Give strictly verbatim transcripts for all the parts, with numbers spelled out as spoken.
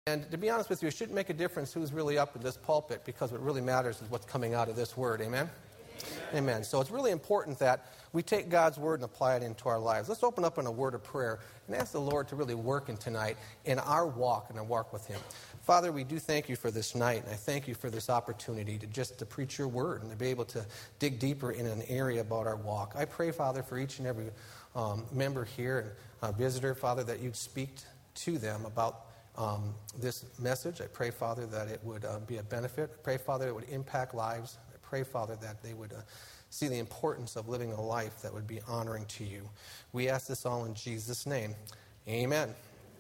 And to be honest with you, it shouldn't make a difference who's really up in this pulpit, because what really matters is what's coming out of this word. Amen? Amen. Amen. So it's really important that we take God's word and apply it into our lives. Let's open up in a word of prayer and ask the Lord to really work in tonight in our walk and our walk with Him. Father, we do thank you for this night, and I thank you for this opportunity to just to preach your word and to be able to dig deeper in an area about our walk. I pray, Father, for each and every um, member here and uh, visitor, Father, that you'd speak to them about um, this message. I pray, Father, that it would uh, be a benefit. I pray, Father, it would impact lives. I pray, Father, that they would uh, see the importance of living a life that would be honoring to you. We ask this all in Jesus' name. Amen.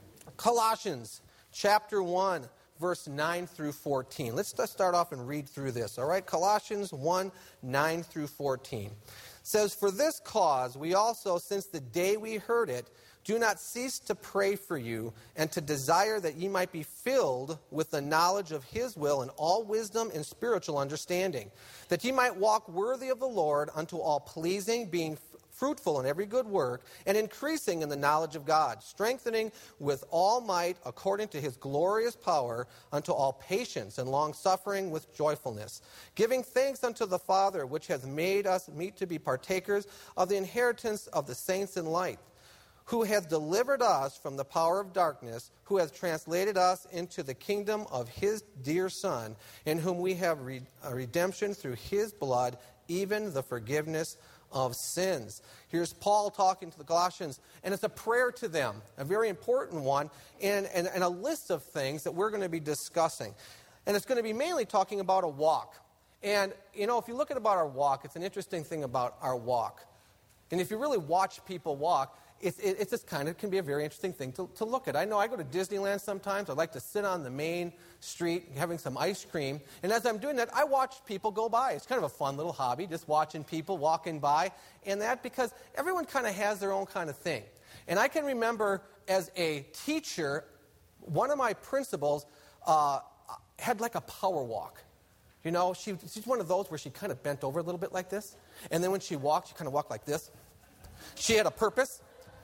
Colossians chapter one, verse nine through fourteen. Let's just start off and read through this. All right, Colossians one, nine through fourteen. It says, "For this cause we also, since the day we heard it, do not cease to pray for you, and to desire that ye might be filled with the knowledge of His will in all wisdom and spiritual understanding, that ye might walk worthy of the Lord unto all pleasing, being fruitful in every good work, and increasing in the knowledge of God, strengthening with all might according to His glorious power unto all patience and long-suffering with joyfulness, giving thanks unto the Father, which hath made us meet to be partakers of the inheritance of the saints in light, who hath delivered us from the power of darkness, who hath translated us into the kingdom of His dear Son, in whom we have re- a redemption through His blood, even the forgiveness of sins." Here's Paul talking to the Colossians, and it's a prayer to them, a very important one, and, and, and a list of things that we're going to be discussing. And it's going to be mainly talking about a walk. And, you know, if you look at about our walk, it's an interesting thing about our walk. And if you really watch people walk, It's, it, it's just kind of can be a very interesting thing to, to look at. I know I go to Disneyland sometimes. I like to sit on the main street having some ice cream. And as I'm doing that, I watch people go by. It's kind of a fun little hobby, just watching people walking by. And that because everyone kind of has their own kind of thing. And I can remember as a teacher, one of my principals uh, had like a power walk. You know, she, she's one of those where she kind of bent over a little bit like this. And then when she walked, she kind of walked like this. She had a purpose.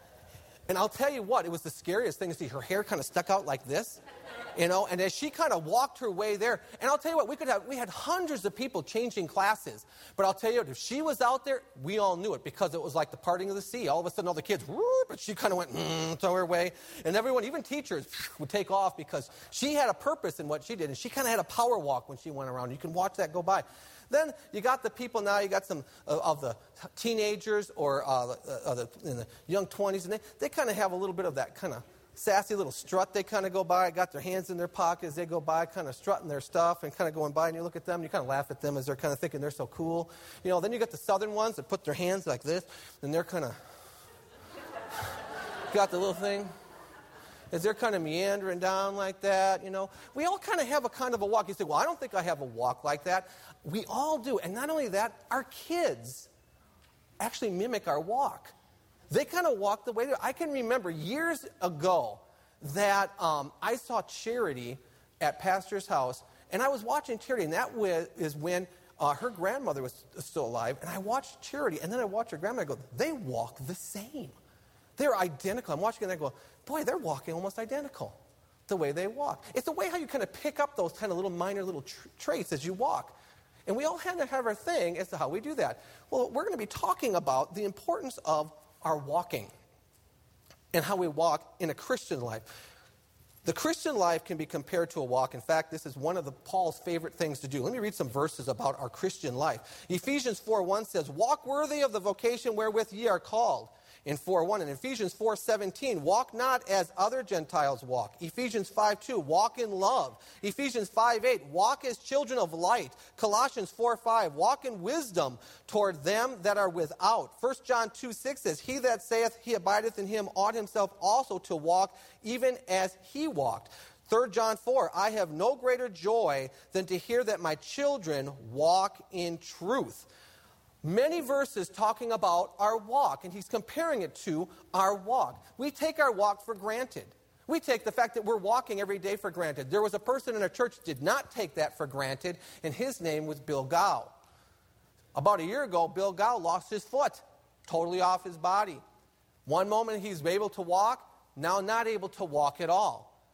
And I'll tell you what, it was the scariest thing to see. Her hair kind of stuck out like this, you know, and as she kind of walked her way there, and I'll tell you what, we could have, we had hundreds of people changing classes, but I'll tell you what, if she was out there, we all knew it, because it was like the parting of the sea. All of a sudden, all the kids, whoop, but she kind of went, mm, to her way, and everyone, even teachers, would take off, because she had a purpose in what she did, and she kind of had a power walk when she went around. You can watch that go by. Then you got the people now, you got some uh, of the teenagers or uh, uh, the, in the young twenties, and they, they kind of have a little bit of that kind of sassy little strut. They kind of go by, got their hands in their pockets, they go by kind of strutting their stuff and kind of going by, and you look at them and you kind of laugh at them as they're kind of thinking they're so cool. You know, then you got the southern ones that put their hands like this, and they're kind of got the little thing. As they're kind of meandering down like that, you know. We all kind of have a kind of a walk. You say, well, I don't think I have a walk like that. We all do. And not only that, our kids actually mimic our walk. They kind of walk the way they do. I can remember years ago that um, I saw Charity at Pastor's house, and I was watching Charity, and that is when uh, her grandmother was still alive, and I watched Charity, and then I watched her grandmother go, they walk the same. They're identical. I'm watching and I go, boy, they're walking almost identical, the way they walk. It's the way how you kind of pick up those kind of little minor little tr- traits as you walk. And we all have to have our thing as to how we do that. Well, we're going to be talking about the importance of our walking and how we walk in a Christian life. The Christian life can be compared to a walk. In fact, this is one of the Paul's favorite things to do. Let me read some verses about our Christian life. Ephesians four one says, "Walk worthy of the vocation wherewith ye are called." In four one, and Ephesians four seventeen, "Walk not as other Gentiles walk." Ephesians five two, "Walk in love." Ephesians five eight, "Walk as children of light." Colossians four five, "Walk in wisdom toward them that are without." First John two six says, "He that saith he abideth in him ought himself also to walk, even as he walked." Third John four, "I have no greater joy than to hear that my children walk in truth." Many verses talking about our walk, and he's comparing it to our walk. We take our walk for granted. We take the fact that we're walking every day for granted. There was a person in our church who did not take that for granted, and his name was Bill Gow. About a year ago, Bill Gow lost his foot, totally off his body. One moment he's able to walk, now not able to walk at all.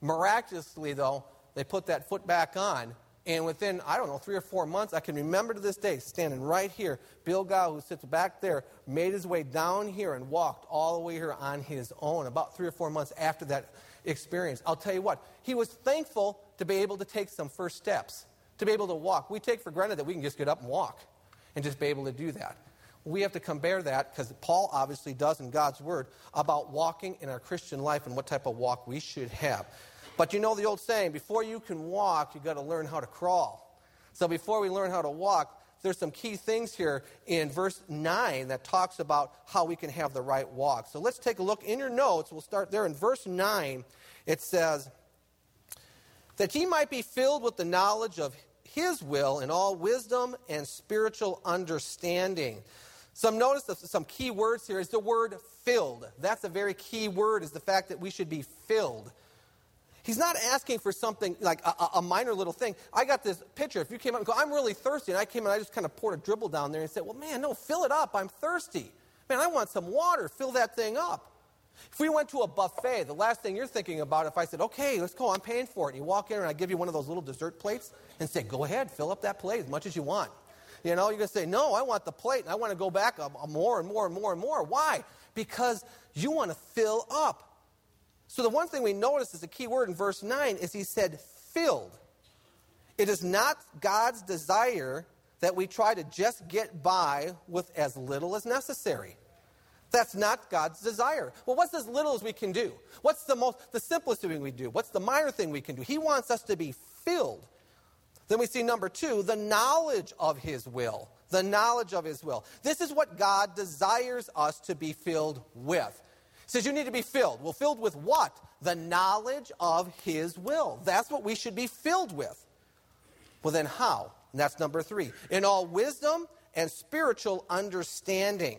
Miraculously, though, they put that foot back on, and within, I don't know, three or four months, I can remember to this day, standing right here, Bill Gow, who sits back there, made his way down here and walked all the way here on his own, about three or four months after that experience. I'll tell you what, he was thankful to be able to take some first steps, to be able to walk. We take for granted that we can just get up and walk and just be able to do that. We have to compare that, because Paul obviously does in God's Word, about walking in our Christian life and what type of walk we should have. But you know the old saying, before you can walk, you've got to learn how to crawl. So before we learn how to walk, there's some key things here in verse nine that talks about how we can have the right walk. So let's take a look in your notes. We'll start there in verse nine. It says, that ye might be filled with the knowledge of his will in all wisdom and spiritual understanding. Some notice that some key words here is the word filled. That's a very key word, is the fact that we should be filled. He's not asking for something like a, a minor little thing. I got this picture. If you came up and go, I'm really thirsty, and I came and I just kind of poured a dribble down there and said, well, man, no, fill it up. I'm thirsty. Man, I want some water. Fill that thing up. If we went to a buffet, the last thing you're thinking about, if I said, okay, let's go, I'm paying for it, and you walk in and I give you one of those little dessert plates and say, go ahead, fill up that plate as much as you want. You know, you're going to say, no, I want the plate, and I want to go back a, a more and more and more and more. Why? Because you want to fill up. So the one thing we notice is the key word in verse nine is he said filled. It is not God's desire that we try to just get by with as little as necessary. That's not God's desire. Well, what's as little as we can do? What's the most, the simplest thing we do? What's the minor thing we can do? He wants us to be filled. Then we see number two, the knowledge of his will. The knowledge of his will. This is what God desires us to be filled with. He says you need to be filled. Well, filled with what? The knowledge of his will. That's what we should be filled with. Well, then how? And that's number three. In all wisdom and spiritual understanding.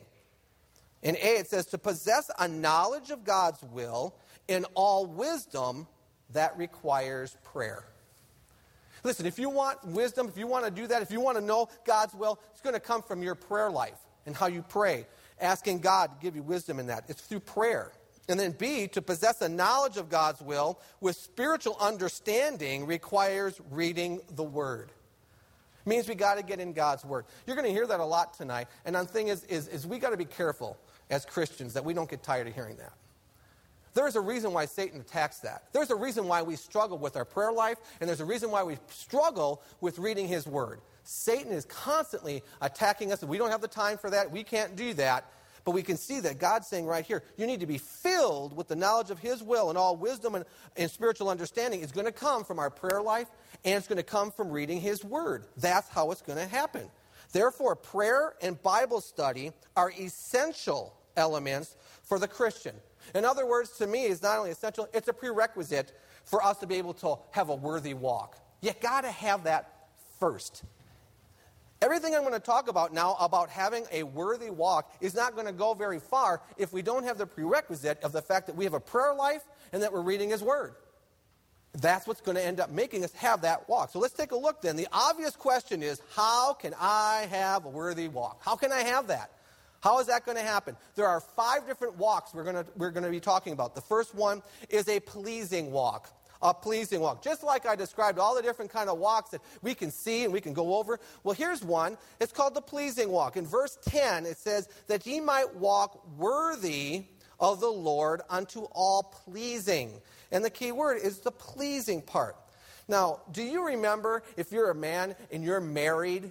In A, it says to possess a knowledge of God's will in all wisdom that requires prayer. Listen, if you want wisdom, if you want to do that, if you want to know God's will, it's going to come from your prayer life and how you pray, asking God to give you wisdom in that. It's through prayer. And then B, to possess a knowledge of God's will with spiritual understanding requires reading the Word. It means we got to get in God's Word. You're going to hear that a lot tonight. And the thing is, is, is we got to be careful as Christians that we don't get tired of hearing that. There's a reason why Satan attacks that. There's a reason why we struggle with our prayer life, and there's a reason why we struggle with reading his Word. Satan is constantly attacking us, and we don't have the time for that. We can't do that. But we can see that God's saying right here, you need to be filled with the knowledge of his will, and all wisdom and, and spiritual understanding is going to come from our prayer life, and it's going to come from reading his Word. That's how it's going to happen. Therefore, prayer and Bible study are essential elements for the Christian. In other words, to me, it's not only essential, it's a prerequisite for us to be able to have a worthy walk. You got to have that first. Everything I'm going to talk about now about having a worthy walk is not going to go very far if we don't have the prerequisite of the fact that we have a prayer life and that we're reading his Word. That's what's going to end up making us have that walk. So let's take a look then. The obvious question is, how can I have a worthy walk? How can I have that? How is that going to happen? There are five different walks we're going to, we're going to be talking about. The first one is a pleasing walk. A pleasing walk. Just like I described all the different kind of walks that we can see and we can go over. Well, here's one. It's called the pleasing walk. In verse ten, it says that ye might walk worthy of the Lord unto all pleasing. And the key word is the pleasing part. Now, do you remember if you're a man and you're married?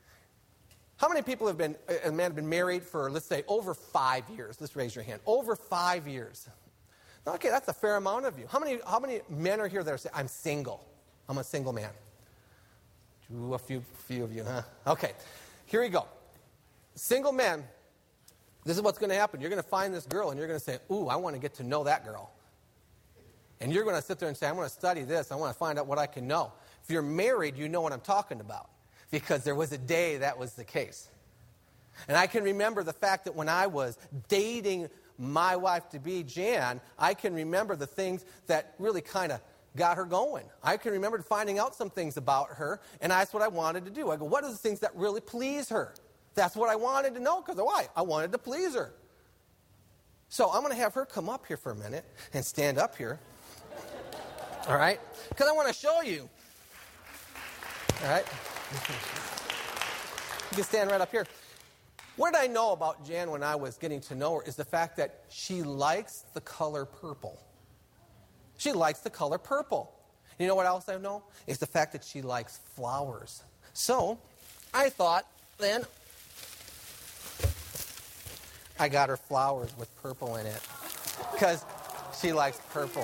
How many people have been, a man have been married for, let's say, over five years? Let's raise your hand. Over five years. Okay, that's a fair amount of you. How many how many men are here that are saying, I'm single? I'm a single man. Ooh, a few, few of you, huh? Okay, here we go. Single men, this is what's going to happen. You're going to find this girl, and you're going to say, ooh, I want to get to know that girl. And you're going to sit there and say, I'm going to study this. I want to find out what I can know. If you're married, you know what I'm talking about. Because there was a day that was the case. And I can remember the fact that when I was dating my wife-to-be, Jan, I can remember the things that really kind of got her going. I can remember finding out some things about her, and that's what I wanted to do. I go, what are the things that really please her? That's what I wanted to know, because why? I wanted to please her. So I'm going to have her come up here for a minute and stand up here. All right? Because I want to show you. All right? You can stand right up here. What did I know about Jan when I was getting to know her is the fact that she likes the color purple. She likes the color purple. You know what else I know? Is the fact that she likes flowers. So, I thought then I got her flowers with purple in it because she likes purple.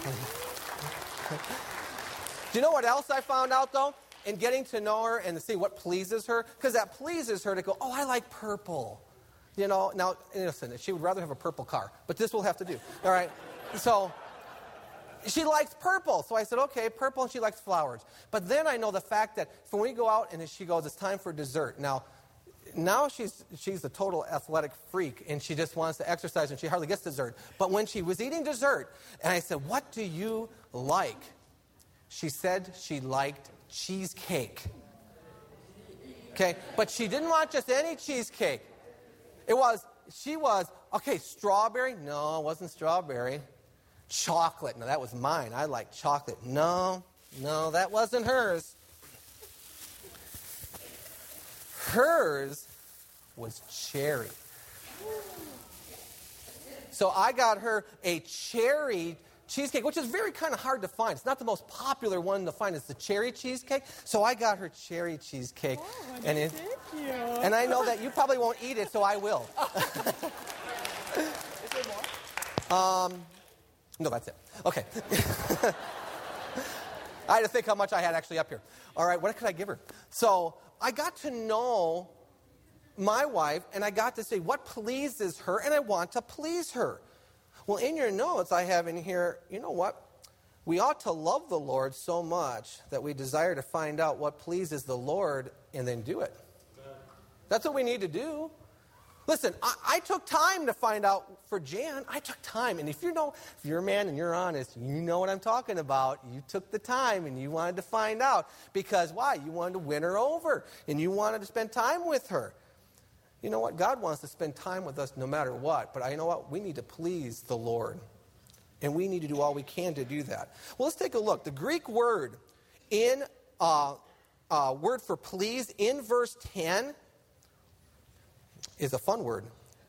Do you know what else I found out, though? In getting to know her and to see what pleases her, because that pleases her to go, oh, I like purple. You know, now, listen, she would rather have a purple car, but this will have to do. All right? So, she likes purple. So I said, okay, purple, and she likes flowers. But then I know the fact that when we go out and she goes, it's time for dessert. Now, now she's she's a total athletic freak, and she just wants to exercise, and she hardly gets dessert. But when she was eating dessert, and I said, what do you like? She said she liked cheesecake. Okay, but she didn't want just any cheesecake. It was, she was, okay, strawberry? No, it wasn't strawberry. Chocolate. Now, that was mine. I like chocolate. No, no, that wasn't hers. Hers was cherry. So I got her a cherry cheesecake, which is very kind of hard to find. It's not the most popular one to find. It's the cherry cheesecake. So I got her cherry cheesecake. Oh, and, it, thank you. and I know that you probably won't eat it, so I will. Is there more? Um, no, that's it. Okay. I had to think how much I had actually up here. All right, what could I give her? So I got to know my wife, and I got to say what pleases her, and I want to please her. Well, in your notes, I have in here, you know what? We ought to love the Lord so much that we desire to find out what pleases the Lord and then do it. That's what we need to do. Listen, I, I took time to find out for Jan. I took time. And if you know, if you're a man and you're honest, you know what I'm talking about. You took the time and you wanted to find out. Because why? You wanted to win her over. And you wanted to spend time with her. You know what? God wants to spend time with us no matter what. But I know what? We need to please the Lord. And we need to do all we can to do that. Well, let's take a look. The Greek word in uh, uh, word for please in verse ten is a fun word.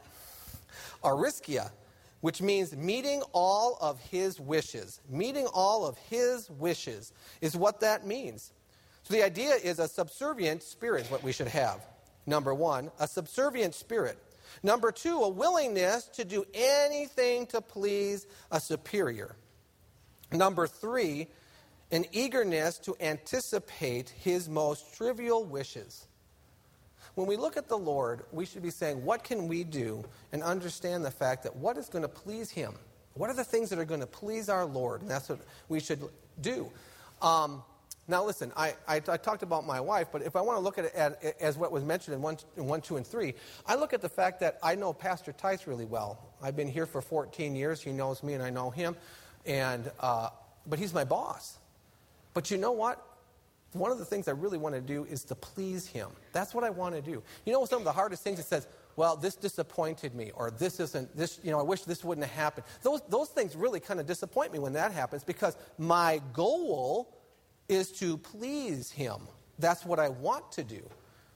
Ariskia, which means meeting all of his wishes. Meeting all of his wishes is what that means. So the idea is a subservient spirit is what we should have. Number one, a subservient spirit. Number two, a willingness to do anything to please a superior. Number three, an eagerness to anticipate his most trivial wishes. When we look at the Lord, we should be saying, what can we do, and understand the fact that what is going to please him? What are the things that are going to please our Lord? And that's what we should do. Um, now, listen, I, I, I talked about my wife, but if I want to look at it at, as what was mentioned in one, in one, two, and three, I look at the fact that I know Pastor Tice really well. I've been here for fourteen years. He knows me, and I know him. And uh, but he's my boss. But you know what? One of the things I really want to do is to please him. That's what I want to do. You know, some of the hardest things, it says, well, this disappointed me, or this isn't, this, you know, I wish this wouldn't have happened. Those, those things really kind of disappoint me when that happens, because my goal is to please him. That's what I want to do.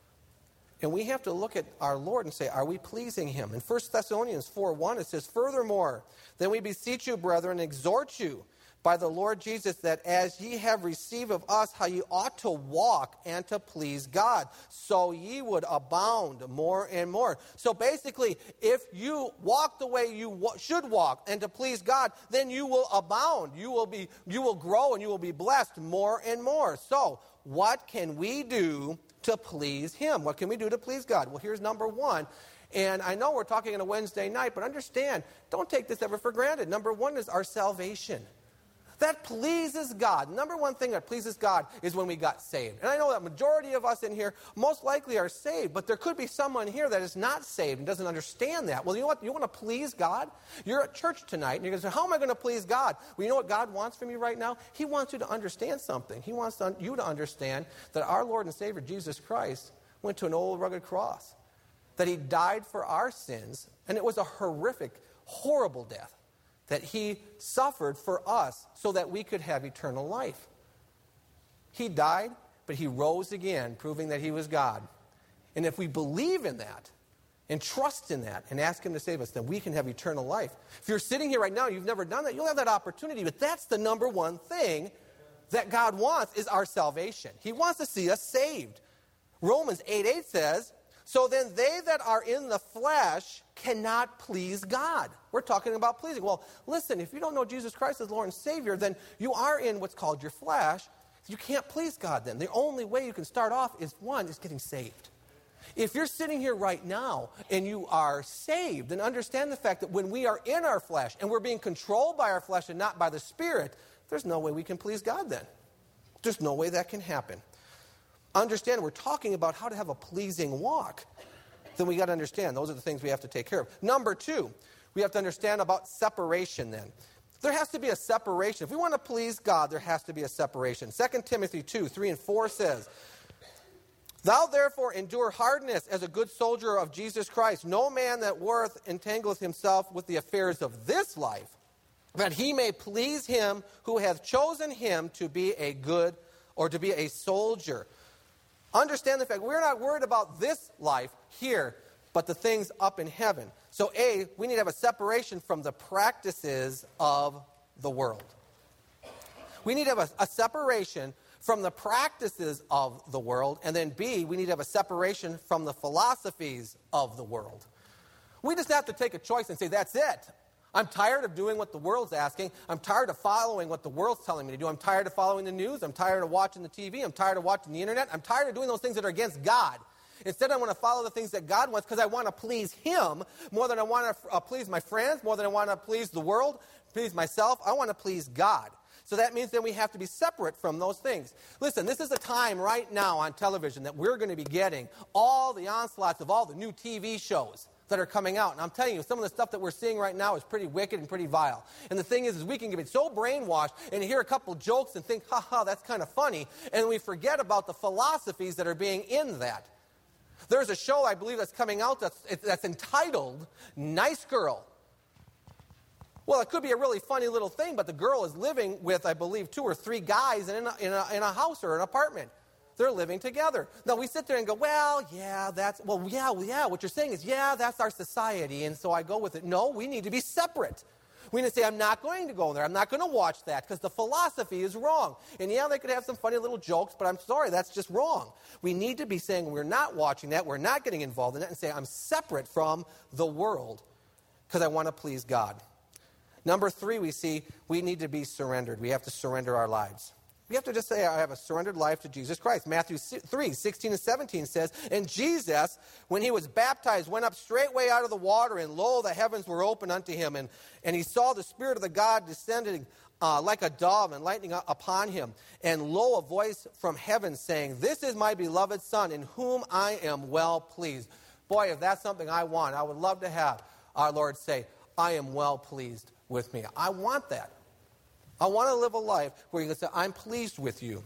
And we have to look at our Lord and say, are we pleasing him? In First Thessalonians four one, it says, furthermore, then we beseech you, brethren, and exhort you by the Lord Jesus, that as ye have received of us how ye ought to walk and to please God, so ye would abound more and more. So basically, if you walk the way you wa- should walk and to please God, then you will abound. You will be, you will grow, and you will be blessed more and more. So, what can we do to please him? What can we do to please God? Well, here's number one. And I know we're talking on a Wednesday night, but understand, don't take this ever for granted. Number one is our salvation. That pleases God. Number one thing that pleases God is when we got saved. And I know that majority of us in here most likely are saved, but there could be someone here that is not saved and doesn't understand that. Well, you know what? You want to please God? You're at church tonight, and you're going to say, how am I going to please God? Well, you know what God wants from you right now? He wants you to understand something. He wants you to understand that our Lord and Savior, Jesus Christ, went to an old rugged cross, that he died for our sins, and it was a horrific, horrible death. that he suffered for us so that we could have eternal life. He died, but he rose again, proving that he was God. And if we believe in that and trust in that and ask him to save us, then we can have eternal life. If you're sitting here right now, you've never done that, you'll have that opportunity. But that's the number one thing that God wants, is our salvation. He wants to see us saved. Romans eight eight says, so then they that are in the flesh cannot please God. We're talking about pleasing. Well, listen, if you don't know Jesus Christ as Lord and Savior, then you are in what's called your flesh. You can't please God then. The only way you can start off is, one, is getting saved. If you're sitting here right now and you are saved, then understand the fact that when we are in our flesh and we're being controlled by our flesh and not by the Spirit, there's no way we can please God then. There's no way that can happen. Understand, we're talking about how to have a pleasing walk. Then we got to understand, those are the things we have to take care of. Number two, we have to understand about separation then. There has to be a separation. If we want to please God, there has to be a separation. Second Timothy two, three and four says, thou therefore endure hardness as a good soldier of Jesus Christ. No man that warreth entangleth himself with the affairs of this life, that he may please him who hath chosen him to be a good, or to be a soldier. Understand the fact, we're not worried about this life here, but the things up in heaven. So A, we need to have a separation from the practices of the world. We need to have a, a separation from the practices of the world. And then B, we need to have a separation from the philosophies of the world. We just have to take a choice and say, that's it. I'm tired of doing what the world's asking. I'm tired of following what the world's telling me to do. I'm tired of following the news. I'm tired of watching the T V. I'm tired of watching the internet. I'm tired of doing those things that are against God. Instead, I want to follow the things that God wants because I want to please him more than I want to uh, please my friends, more than I want to please the world, please myself. I want to please God. So that means that we have to be separate from those things. Listen, this is a time right now on television that we're going to be getting all the onslaughts of all the new T V shows that are coming out. And I'm telling you, some of the stuff that we're seeing right now is pretty wicked and pretty vile. And the thing is, is we can get so brainwashed and hear a couple jokes and think, ha ha, that's kind of funny. And we forget about the philosophies that are being in that. There's a show, I believe, that's coming out that's, that's entitled Nice Girl. Well, it could be a really funny little thing, but the girl is living with, I believe, two or three guys in a, in a, in a house or an apartment. They're living together. Now, we sit there and go, well, yeah, that's, well, yeah, well, yeah. What you're saying is, yeah, that's our society, and so I go with it. No, we need to be separate. We need to say, I'm not going to go there. I'm not going to watch that because the philosophy is wrong. And yeah, they could have some funny little jokes, but I'm sorry, that's just wrong. We need to be saying we're not watching that, we're not getting involved in that, and say, I'm separate from the world because I want to please God. Number three, we see we need to be surrendered. We have to surrender our lives. We have to just say, I have a surrendered life to Jesus Christ. Matthew three, sixteen and seventeen says, and Jesus, when he was baptized, went up straightway out of the water, and lo, the heavens were opened unto him. And, and he saw the Spirit of the God descending uh, like a dove and lightning upon him. And lo, a voice from heaven saying, this is my beloved Son, in whom I am well pleased. Boy, if that's something I want, I would love to have our Lord say, I am well pleased with me. I want that. I want to live a life where you can say, I'm pleased with you.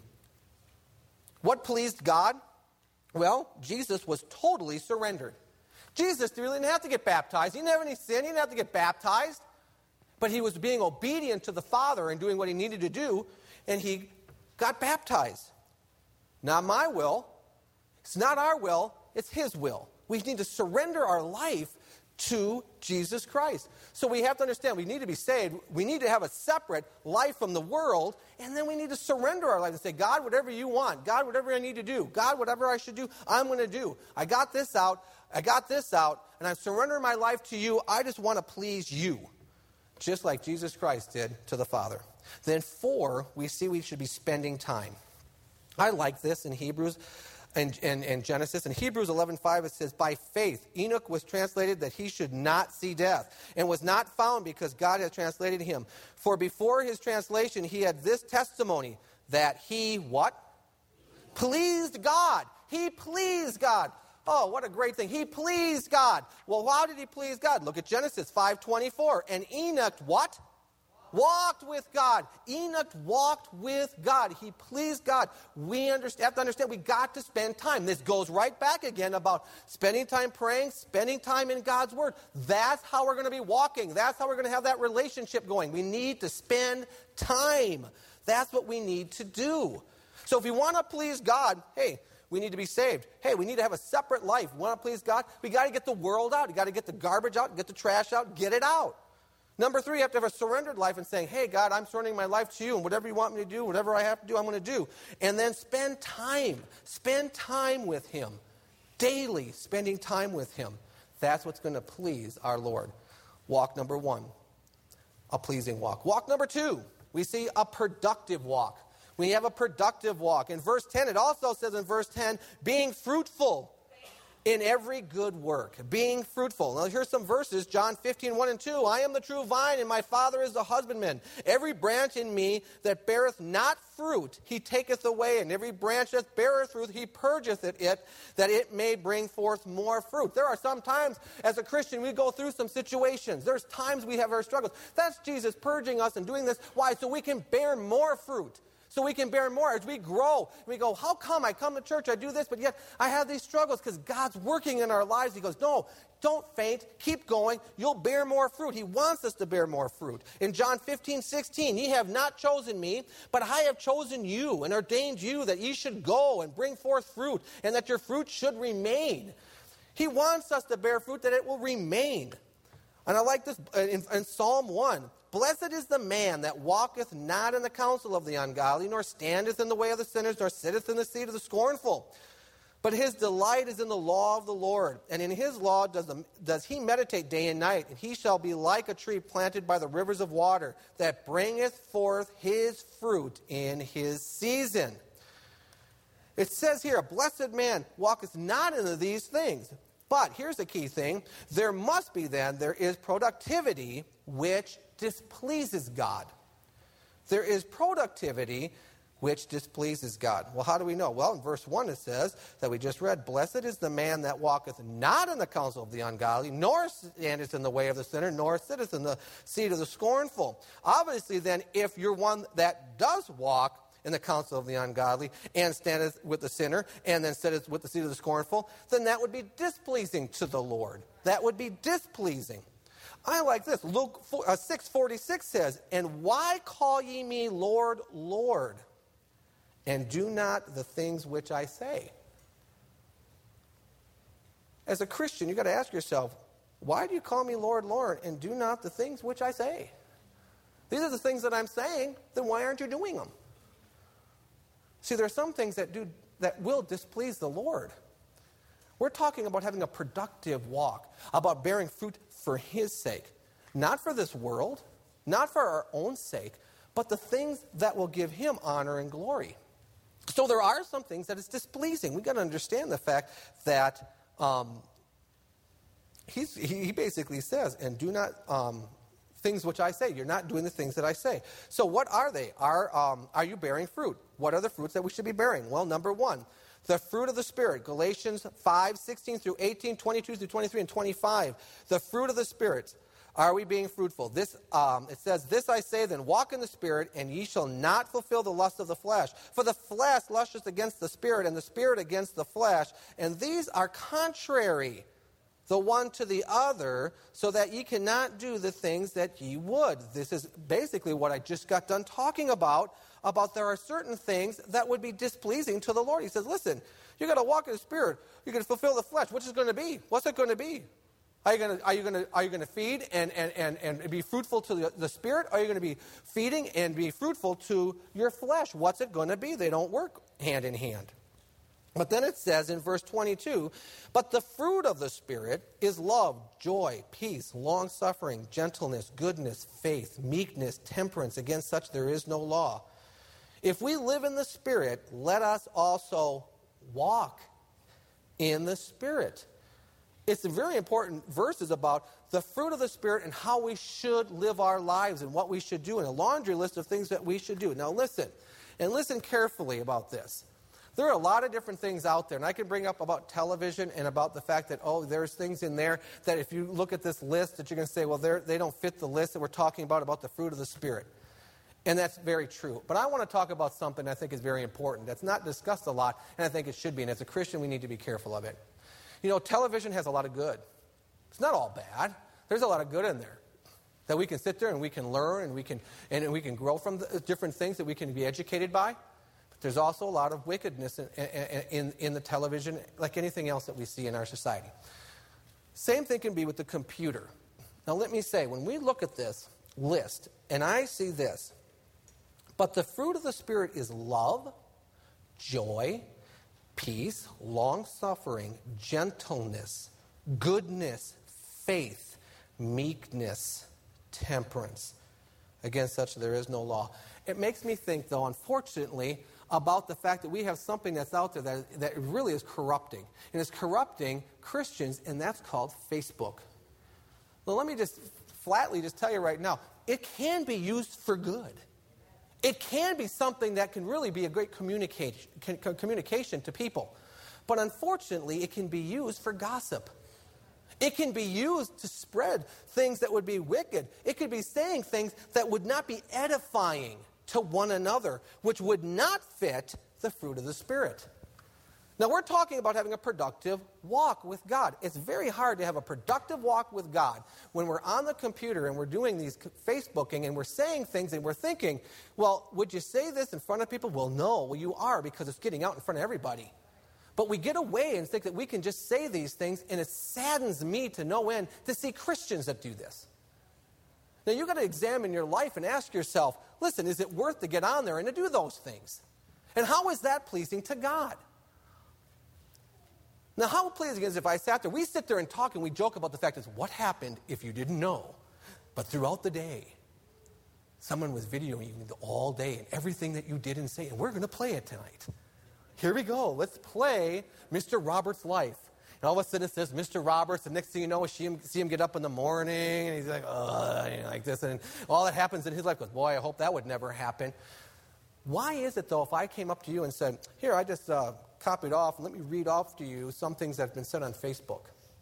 What pleased God? Well, Jesus was totally surrendered. Jesus really didn't have to get baptized. He didn't have any sin. He didn't have to get baptized. But he was being obedient to the Father and doing what he needed to do, and he got baptized. Not my will. It's not our will. It's his will. We need to surrender our life to Jesus Christ. So we have to understand, we need to be saved. We need to have a separate life from the world, and then we need to surrender our life and say, God, whatever you want. God, whatever I need to do. God, whatever I should do, I'm going to do. I got this out. I got this out, and I'm surrendering my life to you. I just want to please you, just like Jesus Christ did to the Father. Then four, we see we should be spending time. I like this in Hebrews and, and, and Genesis. In Hebrews eleven five, it says, by faith, Enoch was translated that he should not see death, and was not found because God had translated him. For before his translation, he had this testimony, that he, what? Pleased God. He pleased God. Oh, what a great thing. He pleased God. Well, how did he please God? Look at Genesis five twenty-four. And Enoch, what? walked with God. Enoch walked with God. He pleased God. We understand, have to understand we got to spend time. This goes right back again about spending time praying, spending time in God's Word. That's how we're going to be walking. That's how we're going to have that relationship going. We need to spend time. That's what we need to do. So if we want to please God, hey, we need to be saved. Hey, we need to have a separate life. We want to please God? We got to get the world out. You got to get the garbage out, get the trash out, get it out. Number three, you have to have a surrendered life and saying, hey, God, I'm surrendering my life to you, and whatever you want me to do, whatever I have to do, I'm going to do. And then spend time. Spend time with Him. Daily spending time with Him. That's what's going to please our Lord. Walk number one, a pleasing walk. Walk number two, we see a productive walk. We have a productive walk. In verse ten, it also says in verse ten, being fruitful in every good work. Being fruitful. Now here's some verses. John fifteen, one and two. I am the true vine, and my Father is the husbandman. Every branch in me that beareth not fruit, he taketh away. And every branch that beareth fruit, he purgeth it, it, that it may bring forth more fruit. There are some times, as a Christian, we go through some situations. There's times we have our struggles. That's Jesus purging us and doing this. Why? So we can bear more fruit. So we can bear more as we grow. We go, how come I come to church, I do this, but yet I have these struggles? Because God's working in our lives. He goes, no, don't faint. Keep going. You'll bear more fruit. He wants us to bear more fruit. In John fifteen, sixteen, ye have not chosen me, but I have chosen you and ordained you that ye should go and bring forth fruit, and that your fruit should remain. He wants us to bear fruit, that it will remain. And I like this in, in Psalm one. Blessed is the man that walketh not in the counsel of the ungodly, nor standeth in the way of the sinners, nor sitteth in the seat of the scornful. But his delight is in the law of the Lord, and in his law does, the, does he meditate day and night. And he shall be like a tree planted by the rivers of water, that bringeth forth his fruit in his season. It says here, a blessed man walketh not into these things. But here's the key thing. There must be then, there is productivity which displeases God. There is productivity which displeases God. Well, how do we know? Well, in verse one it says that we just read, blessed is the man that walketh not in the counsel of the ungodly, nor standeth in the way of the sinner, nor sitteth in the seat of the scornful. Obviously then, if you're one that does walk in the counsel of the ungodly, and standeth with the sinner, and then sitteth with the seat of the scornful, then that would be displeasing to the Lord. That would be displeasing. I like this. Luke six forty-six says, and why call ye me Lord, Lord, and do not the things which I say? As a Christian, you've got to ask yourself, why do you call me Lord, Lord, and do not the things which I say? These are the things that I'm saying, then why aren't you doing them? See, there are some things that do that will displease the Lord. We're talking about having a productive walk, about bearing fruit for His sake. Not for this world, not for our own sake, but the things that will give Him honor and glory. So there are some things that is displeasing. We've got to understand the fact that um, he's, he basically says, and do not... Um, things which I say. You're not doing the things that I say. So what are they? Are, um, are you bearing fruit? What are the fruits that we should be bearing? Well, number one, the fruit of the Spirit. Galatians five, sixteen through eighteen, twenty-two through twenty-three, and twenty-five. The fruit of the Spirit. Are we being fruitful? This um, it says, this I say then, walk in the Spirit, and ye shall not fulfill the lust of the flesh. For the flesh lusteth against the Spirit, and the Spirit against the flesh. And these are contrary the one to the other, so that ye cannot do the things that ye would. This is basically what I just got done talking about, about there are certain things that would be displeasing to the Lord. He says, listen, you're going to walk in the Spirit. You're going to fulfill the flesh. What's it going to be? What's it going to be? Are you going to, are you going to, are you going to feed and, and, and, and be fruitful to the, the Spirit? Or are you going to be feeding and be fruitful to your flesh? What's it going to be? They don't work hand in hand. But then it says in verse twenty-two, but the fruit of the Spirit is love, joy, peace, long-suffering, gentleness, goodness, faith, meekness, temperance. Against such there is no law. If we live in the Spirit, let us also walk in the Spirit. It's a very important verses about the fruit of the Spirit and how we should live our lives and what we should do, and a laundry list of things that we should do. Now listen, and listen carefully about this. There are a lot of different things out there, and I can bring up about television and about the fact that, oh, there's things in there that if you look at this list that you're going to say, well, they don't fit the list that we're talking about, about the fruit of the Spirit. And that's very true. But I want to talk about something I think is very important that's not discussed a lot, and I think it should be. And as a Christian, we need to be careful of it. You know, television has a lot of good. It's not all bad. There's a lot of good in there that we can sit there and we can learn and we can, and we can grow from the different things that we can be educated by. There's also a lot of wickedness in, in, in the television, like anything else that we see in our society. Same thing can be with the computer. Now let me say, when we look at this list, and I see this, but the fruit of the Spirit is love, joy, peace, long-suffering, gentleness, goodness, faith, meekness, temperance. Against such there is no law. It makes me think, though, unfortunately, about the fact that we have something that's out there that, that really is corrupting. And it's corrupting Christians, and that's called Facebook. Well, let me just flatly just tell you right now, it can be used for good. It can be something that can really be a great communication, communication to people. But unfortunately, it can be used for gossip. It can be used to spread things that would be wicked. It could be saying things that would not be edifying to one another, which would not fit the fruit of the Spirit. Now, we're talking about having a productive walk with God. It's very hard to have a productive walk with God when we're on the computer and we're doing these Facebooking and we're saying things and we're thinking, well, would you say this in front of people? Well, no. Well, you are, because it's getting out in front of everybody. But we get away and think that we can just say these things, and it saddens me to no end to see Christians that do this. Now, you've got to examine your life and ask yourself, listen, is it worth to get on there and to do those things? And how is that pleasing to God? Now, how pleasing is it if I sat there, we sit there and talk and we joke about the fact is, what happened if you didn't know? But throughout the day, someone was videoing you all day and everything that you did and say, and we're going to play it tonight. Here we go. Let's play Mister Roberts' life. And all of a sudden it says Mister Roberts, and next thing you know, see him, see him get up in the morning, and he's like, ugh, you know, like this. And all that happens in his life goes, boy, I hope that would never happen. Why is it, though, if I came up to you and said, here, I just uh, copied off, and let me read off to you some things that have been said on Facebook,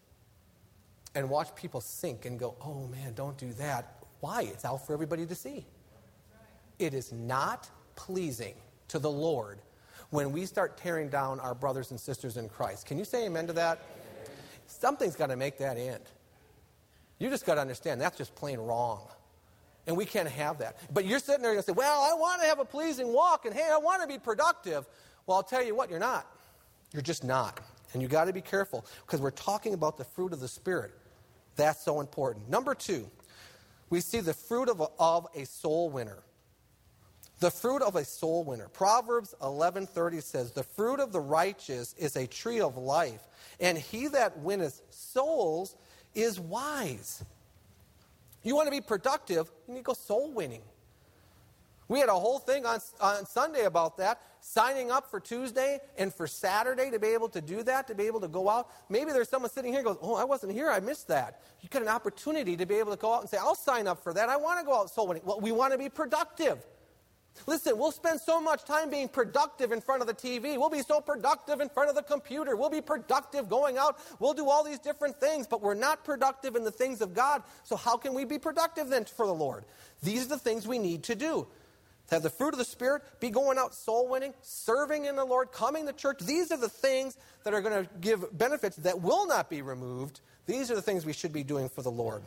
and watch people sink and go, oh, man, don't do that. Why? It's out for everybody to see. It is not pleasing to the Lord when we start tearing down our brothers and sisters in Christ. Can you say amen to that? Amen. Something's got to make that end. You just got to understand that's just plain wrong. And we can't have that. But you're sitting there and say, well, I want to have a pleasing walk, and hey, I want to be productive. Well, I'll tell you what, you're not. You're just not. And you got to be careful, because we're talking about the fruit of the Spirit. That's so important. Number two, we see the fruit of a, of a soul winner. The fruit of a soul winner. Proverbs eleven thirty says, the fruit of the righteous is a tree of life, and he that winneth souls is wise. You want to be productive, you need to go soul winning. We had a whole thing on, on Sunday about that, signing up for Tuesday and for Saturday to be able to do that, to be able to go out. Maybe there's someone sitting here and goes, oh, I wasn't here, I missed that. You get an opportunity to be able to go out and say, I'll sign up for that. I want to go out soul winning. Well, we want to be productive. Listen, we'll spend so much time being productive in front of the T V. We'll be so productive in front of the computer. We'll be productive going out. We'll do all these different things, but we're not productive in the things of God. So how can we be productive then for the Lord? These are the things we need to do. To have the fruit of the Spirit, be going out soul winning, serving in the Lord, coming to church. These are the things that are going to give benefits that will not be removed. These are the things we should be doing for the Lord.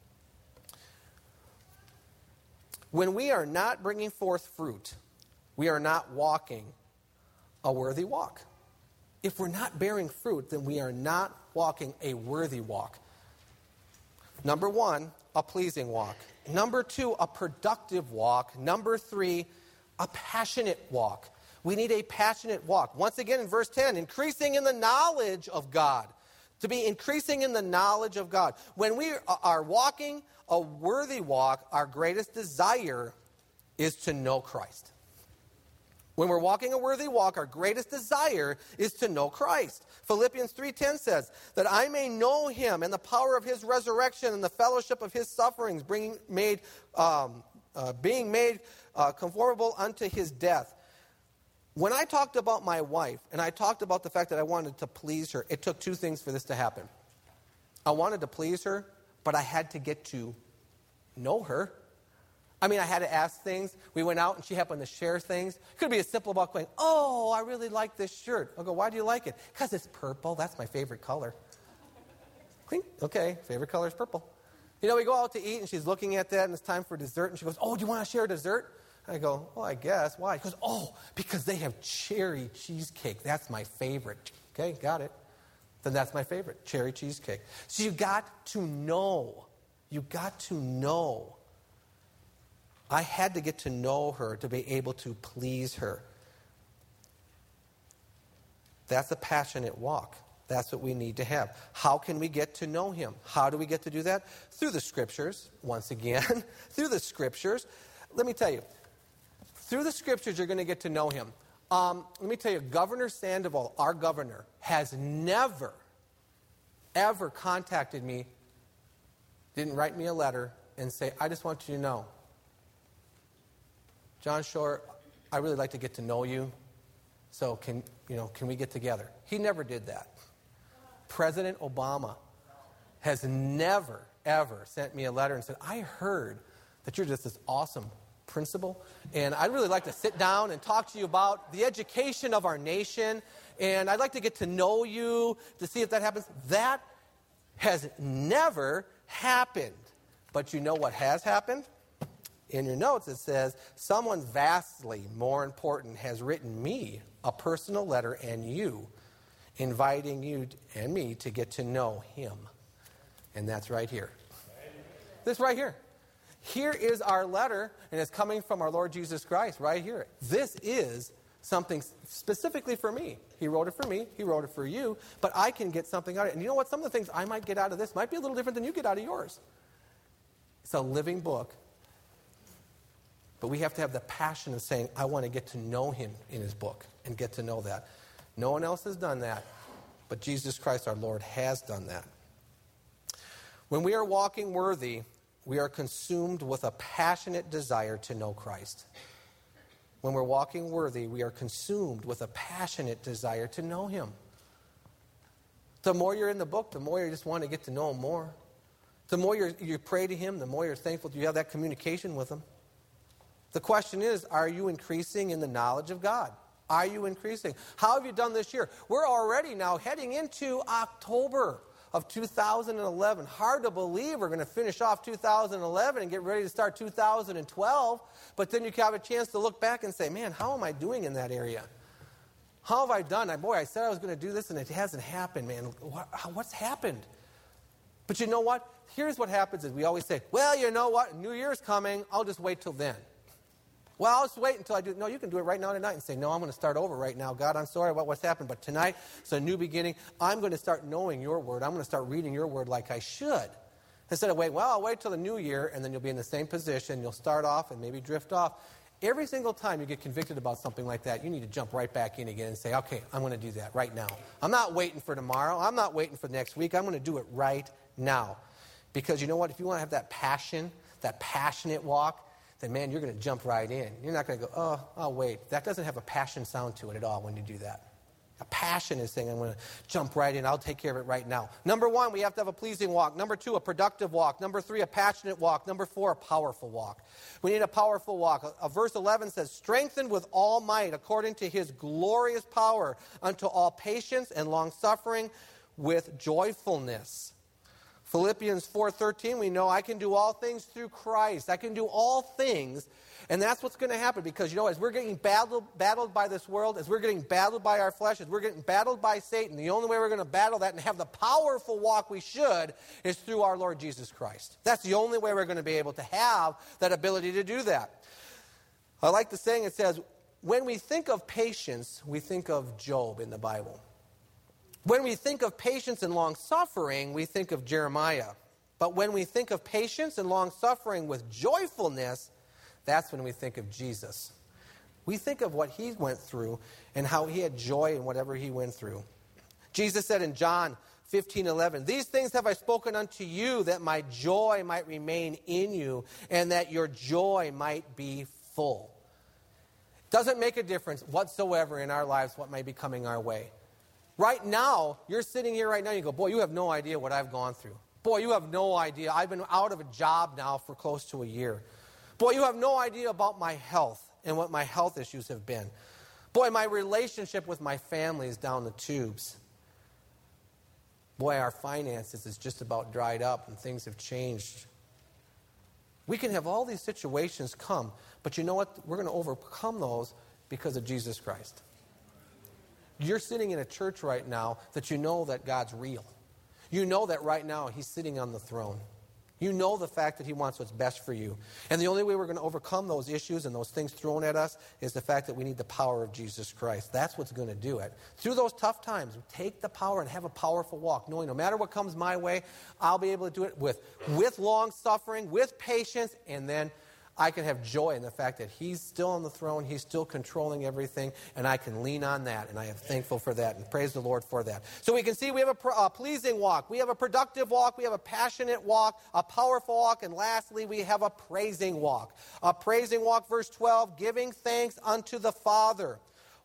When we are not bringing forth fruit, we are not walking a worthy walk. If we're not bearing fruit, then we are not walking a worthy walk. Number one, a pleasing walk. Number two, a productive walk. Number three, a passionate walk. We need a passionate walk. Once again in verse ten, increasing in the knowledge of God. To be increasing in the knowledge of God. When we are walking a worthy walk, our greatest desire is to know Christ. When we're walking a worthy walk, our greatest desire is to know Christ. Philippians three ten says, that I may know him and the power of his resurrection and the fellowship of his sufferings, being made, um, uh, being made uh, conformable unto his death. When I talked about my wife, and I talked about the fact that I wanted to please her, it took two things for this to happen. I wanted to please her, but I had to get to know her. I mean, I had to ask things. We went out, and she happened to share things. It could be as simple about going, oh, I really like this shirt. I'll go, why do you like it? Because it's purple. That's my favorite color. Clink. Okay, favorite color is purple. You know, we go out to eat, and she's looking at that, and it's time for dessert, and she goes, oh, do you want to share dessert? I go, well, I guess. Why? She goes, oh, because they have cherry cheesecake. That's my favorite. Okay, got it. Then that's my favorite, cherry cheesecake. So you got to know. You got to know. I had to get to know her to be able to please her. That's a passionate walk. That's what we need to have. How can we get to know him? How do we get to do that? Through the scriptures, once again. Through the scriptures. Let me tell you. Through the scriptures, you're going to get to know him. Um, let me tell you, Governor Sandoval, our governor, has never, ever contacted me, didn't write me a letter, and say, I just want you to know, John Shore, I really like to get to know you, so can, you know, can we get together? He never did that. President Obama has never, ever sent me a letter and said, I heard that you're just this awesome principal, and I'd really like to sit down and talk to you about the education of our nation, and I'd like to get to know you to see if that happens. That has never happened. But you know what has happened? In your notes it says, someone vastly more important has written me a personal letter and you, inviting you and me to get to know him. And that's right here. This right here. Here is our letter, and it's coming from our Lord Jesus Christ right here. This is something specifically for me. He wrote it for me. He wrote it for you. But I can get something out of it. And you know what? Some of the things I might get out of this might be a little different than you get out of yours. It's a living book. But we have to have the passion of saying, I want to get to know him in his book and get to know that. No one else has done that, but Jesus Christ our Lord has done that. When we are walking worthy, we are consumed with a passionate desire to know Christ. When we're walking worthy, we are consumed with a passionate desire to know him. The more you're in the book, the more you just want to get to know him more. The more you're, you pray to him, the more you're thankful you have that communication with him. The question is, are you increasing in the knowledge of God? Are you increasing? How have you done this year? We're already now heading into October of two thousand eleven. Hard to believe we're going to finish off two thousand eleven and get ready to start two thousand twelve. But then you have a chance to look back and say, man, how am I doing in that area? How have I done? Boy, I said I was going to do this and it hasn't happened, man. What, what's happened? But you know what? Here's what happens is we always say, well, you know what? New Year's coming. I'll just wait till then. Well, I'll just wait until I do. No, you can do it right now tonight and say, no, I'm going to start over right now. God, I'm sorry about what's happened, but tonight it's a new beginning. I'm going to start knowing your word. I'm going to start reading your word like I should. Instead of waiting, well, I'll wait till the new year, and then you'll be in the same position. You'll start off and maybe drift off. Every single time you get convicted about something like that, you need to jump right back in again and say, okay, I'm going to do that right now. I'm not waiting for tomorrow. I'm not waiting for next week. I'm going to do it right now. Because you know what? If you want to have that passion, that passionate walk, then, man, you're going to jump right in. You're not going to go, oh, I'll wait. That doesn't have a passion sound to it at all when you do that. A passion is saying, I'm going to jump right in. I'll take care of it right now. Number one, we have to have a pleasing walk. Number two, a productive walk. Number three, a passionate walk. Number four, a powerful walk. We need a powerful walk. A, a verse eleven says, strengthened with all might according to his glorious power unto all patience and long-suffering with joyfulness. Philippians four thirteen, we know I can do all things through Christ. I can do all things. And that's what's going to happen because, you know, as we're getting battled, battled by this world, as we're getting battled by our flesh, as we're getting battled by Satan, the only way we're going to battle that and have the powerful walk we should is through our Lord Jesus Christ. That's the only way we're going to be able to have that ability to do that. I like the saying, it says, when we think of patience, we think of Job in the Bible. When we think of patience and long-suffering, we think of Jeremiah. But when we think of patience and long-suffering with joyfulness, that's when we think of Jesus. We think of what he went through and how he had joy in whatever he went through. Jesus said in John fifteen eleven, these things have I spoken unto you, that my joy might remain in you, and that your joy might be full. Doesn't make a difference whatsoever in our lives what may be coming our way. Right now, you're sitting here right now, and you go, boy, you have no idea what I've gone through. Boy, you have no idea. I've been out of a job now for close to a year. Boy, you have no idea about my health and what my health issues have been. Boy, my relationship with my family is down the tubes. Boy, our finances is just about dried up and things have changed. We can have all these situations come, but you know what? We're going to overcome those because of Jesus Christ. You're sitting in a church right now that you know that God's real. You know that right now He's sitting on the throne. You know the fact that He wants what's best for you. And the only way we're going to overcome those issues and those things thrown at us is the fact that we need the power of Jesus Christ. That's what's going to do it. Through those tough times, take the power and have a powerful walk, knowing no matter what comes my way, I'll be able to do it with, with long suffering, with patience, and then I can have joy in the fact that He's still on the throne, He's still controlling everything, and I can lean on that, and I am thankful for that, and praise the Lord for that. So we can see we have a, a pleasing walk, we have a productive walk, we have a passionate walk, a powerful walk, and lastly, we have a praising walk. A praising walk, verse twelve, giving thanks unto the Father.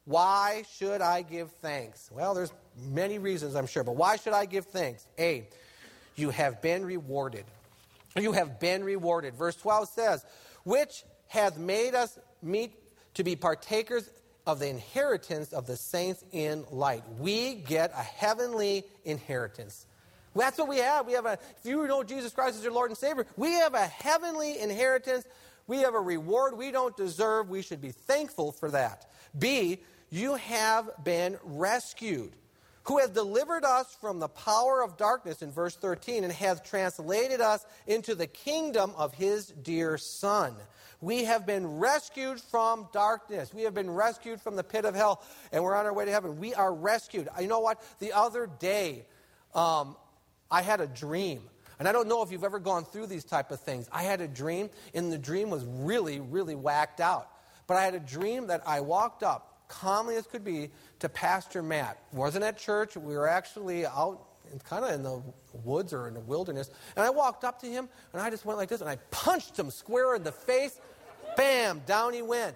Why should I give thanks? Well, there's many reasons, I'm sure, but why should I give thanks? A, you have been rewarded. You have been rewarded. Verse twelve says, which hath made us meet to be partakers of the inheritance of the saints in light. We get a heavenly inheritance. That's what we have. We have a, if you know Jesus Christ as your Lord and Savior, we have a heavenly inheritance. We have a reward we don't deserve. We should be thankful for that. B, you have been rescued, who hath delivered us from the power of darkness, in verse thirteen, and hath translated us into the kingdom of His dear Son. We have been rescued from darkness. We have been rescued from the pit of hell, and we're on our way to heaven. We are rescued. You know what? The other day, um, I had a dream. And I don't know if you've ever gone through these type of things. I had a dream, and the dream was really, really whacked out. But I had a dream that I walked up, calmly as could be, to Pastor Matt. It wasn't at church. We were actually out kind of in the woods or in the wilderness. And I walked up to him, and I just went like this, and I punched him square in the face. Bam, down he went.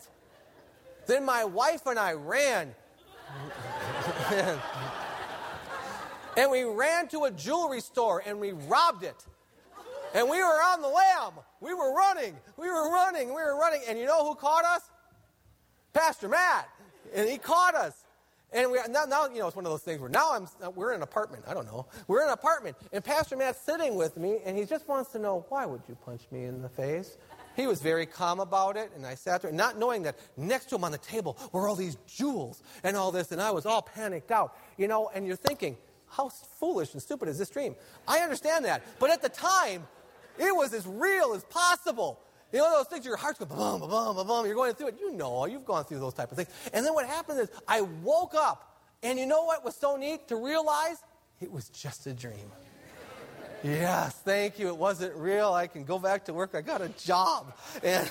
Then my wife and I ran. And we ran to a jewelry store, and we robbed it. And we were on the lam. We were running. We were running. We were running. And you know who caught us? Pastor Matt. And he caught us. And we now, now, you know, it's one of those things where now I'm, we're in an apartment. I don't know. We're in an apartment. And Pastor Matt's sitting with me, and he just wants to know, why would you punch me in the face? He was very calm about it, and I sat there, not knowing that next to him on the table were all these jewels and all this, and I was all panicked out. You know, and you're thinking, how foolish and stupid is this dream? I understand that. But at the time, it was as real as possible. You know those things, your heart's going, ba-bum, ba-bum, ba-bum, you're going through it. You know, you've gone through those type of things. And then what happened is I woke up, and you know what was so neat to realize? It was just a dream. Yes, thank you. It wasn't real. I can go back to work. I got a job. And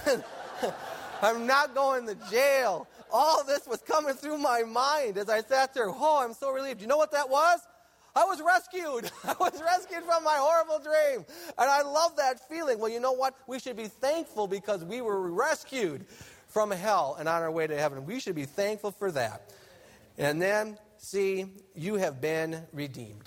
I'm not going to jail. All this was coming through my mind as I sat there. Oh, I'm so relieved. You know what that was? I was rescued. I was rescued from my horrible dream. And I love that feeling. Well, you know what? We should be thankful because we were rescued from hell and on our way to heaven. We should be thankful for that. And then, see, you have been redeemed.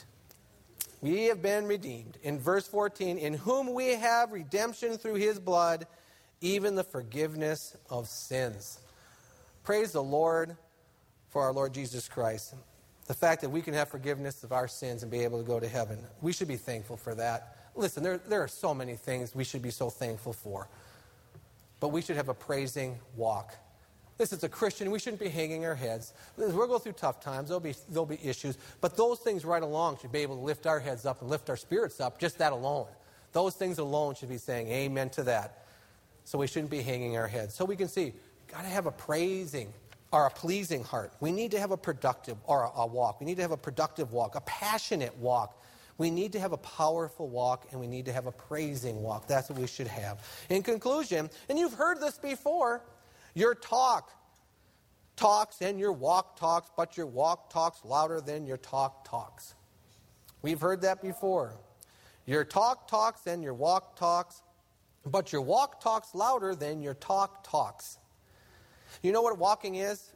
We have been redeemed. In verse fourteen, in whom we have redemption through His blood, even the forgiveness of sins. Praise the Lord for our Lord Jesus Christ. The fact that we can have forgiveness of our sins and be able to go to heaven. We should be thankful for that. Listen, there, there are so many things we should be so thankful for. But we should have a praising walk. This is a Christian. We shouldn't be hanging our heads. We'll go through tough times. There'll be, there'll be issues. But those things right along should be able to lift our heads up and lift our spirits up. Just that alone. Those things alone should be saying amen to that. So we shouldn't be hanging our heads. So we can see, got to have a praising or a pleasing heart. We need to have a productive or a, a walk. We need to have a productive walk, a passionate walk. We need to have a powerful walk, and we need to have a praising walk. That's what we should have. In conclusion, and you've heard this before, your talk talks and your walk talks, but your walk talks louder than your talk talks. We've heard that before. Your talk talks and your walk talks, but your walk talks louder than your talk talks. You know what walking is?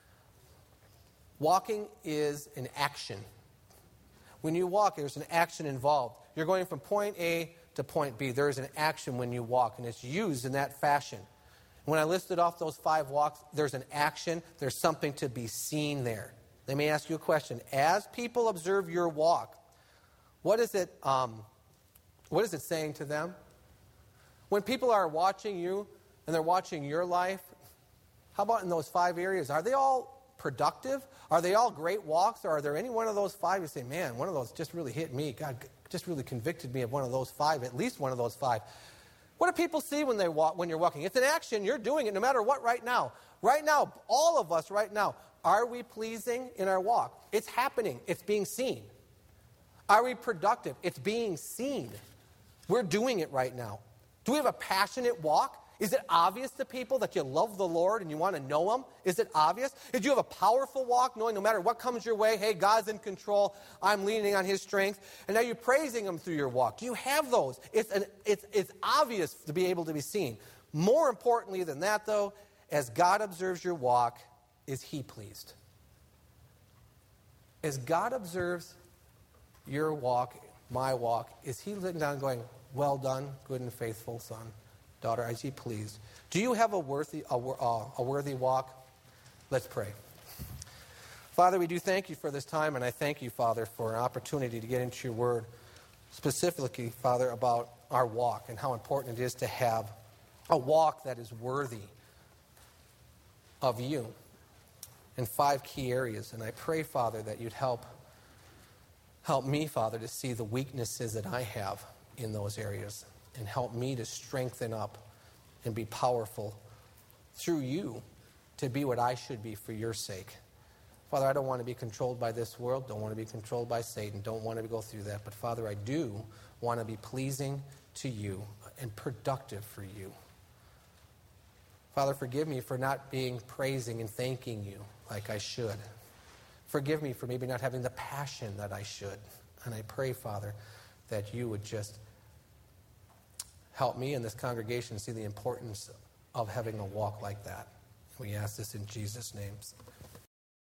Walking is an action. When you walk, there's an action involved. You're going from point A to point B. There is an action when you walk, and it's used in that fashion. When I listed off those five walks, there's an action. There's something to be seen there. Let me ask you a question. As people observe your walk, what is it, um, what is it saying to them? When people are watching you and they're watching your life, how about in those five areas? Are they all productive? Are they all great walks? Or are there any one of those five you say, man, one of those just really hit me. God just really convicted me of one of those five, at least one of those five. What do people see when they walk, when you're walking? It's an action. You're doing it no matter what right now. Right now, all of us right now, are we pleasing in our walk? It's happening. It's being seen. Are we productive? It's being seen. We're doing it right now. Do we have a passionate walk? Is it obvious to people that you love the Lord and you want to know Him? Is it obvious? Did you have a powerful walk, knowing no matter what comes your way, hey, God's in control, I'm leaning on His strength, and are you praising Him through your walk? Do you have those? It's, an, it's, it's obvious to be able to be seen. More importantly than that, though, as God observes your walk, is He pleased? As God observes your walk, my walk, is He looking down and going, well done, good and faithful son, daughter, is He pleased? Do you have a worthy, a, a worthy walk? Let's pray. Father, we do thank You for this time, and I thank You, Father, for an opportunity to get into Your word, specifically, Father, about our walk and how important it is to have a walk that is worthy of You in five key areas. And I pray, Father, that You'd help help me, Father, to see the weaknesses that I have in those areas, and help me to strengthen up and be powerful through You to be what I should be for Your sake. Father, I don't want to be controlled by this world, don't want to be controlled by Satan, don't want to go through that. But Father, I do want to be pleasing to You and productive for You. Father, forgive me for not being praising and thanking You like I should. Forgive me for maybe not having the passion that I should. And I pray, Father, that You would just help me and this congregation see the importance of having a walk like that. We ask this in Jesus' name.